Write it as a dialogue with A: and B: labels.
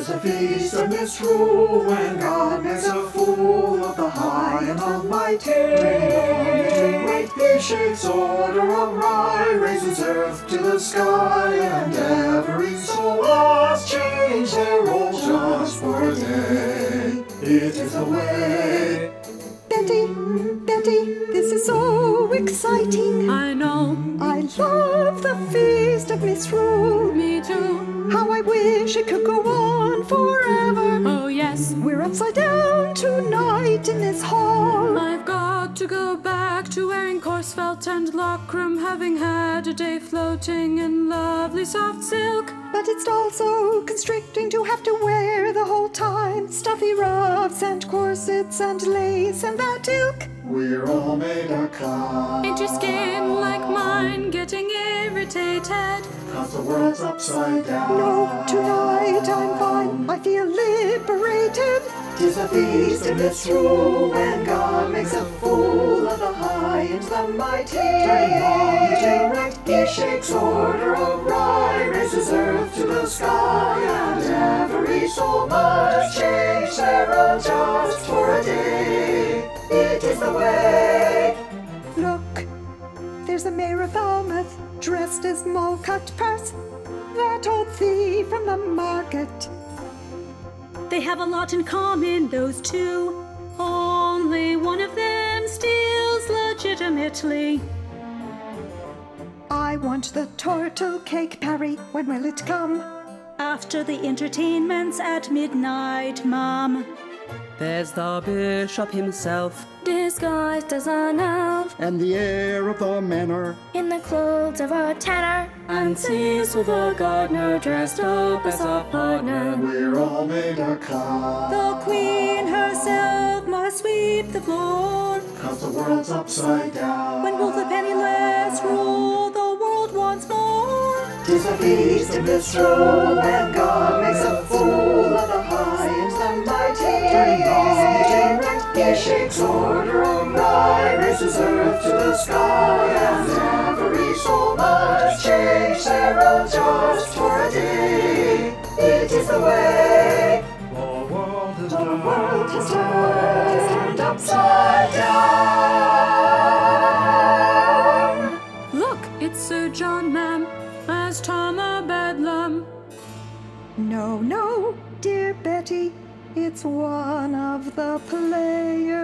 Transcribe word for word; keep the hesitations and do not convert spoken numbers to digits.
A: 'Tis a feast of misrule when God makes a fool of the high and almighty. Bring right, he shakes order awry, raises earth to the sky, and every soul must change their role just for a day. It is the way.
B: Betty, Betty, this is so exciting.
C: I know.
B: I love the feast of misrule.
C: Me too.
B: How I wish it could go on forever.
C: Oh yes.
B: We're upside down tonight in this hall.
C: I've got to go back to wearing coarse felt and lockroom, having had a day floating in lovely soft silk.
B: But it's also constricting to have to wear the whole time stuffy ruffs and corsets and lace and that ilk.
A: We're all made of cloud.
C: Ain't your skin like mine getting irritated?
A: 'Cause the world's upside down.
B: No, tonight I'm fine. I feel liberated.
A: 'Tis a feast of misrule when God makes a fool of the high and the mighty. Turning wrong to right, he shakes order awry, raises earth to the sky, and every soul must change their own just for a day. It is the way.
B: Look, there's a mayor of Falmouth dressed as Mulcut Purse, that old thief from the market.
C: They have a lot in common, those two. Only one of them steals legitimately.
B: I want the turtle cake, Parry. When will it come?
C: After the entertainments at midnight, Mom.
D: There's the bishop himself,
E: disguised as an elf,
F: and the heir of the manor,
E: in the clothes of a tanner,
C: and Cecil the gardener dressed up as a partner.
A: We're all made of cloud.
C: The queen herself must sweep the floor.
A: 'Cause the world's upside down.
C: When will the penniless rule the world once more?
A: 'Tis a feast of misrule when God makes a fool of the high and the mighty. Turning wrong to right, he shakes order awry, raises earth to the sky, and every soul must change their own just for a day. It is the way. The world has
B: The
A: turned,
B: world has turned
A: upside down.
C: Look, it's Sir John, ma'am, as Tom a Bedlam.
B: No, no, dear Betty, it's one of the players.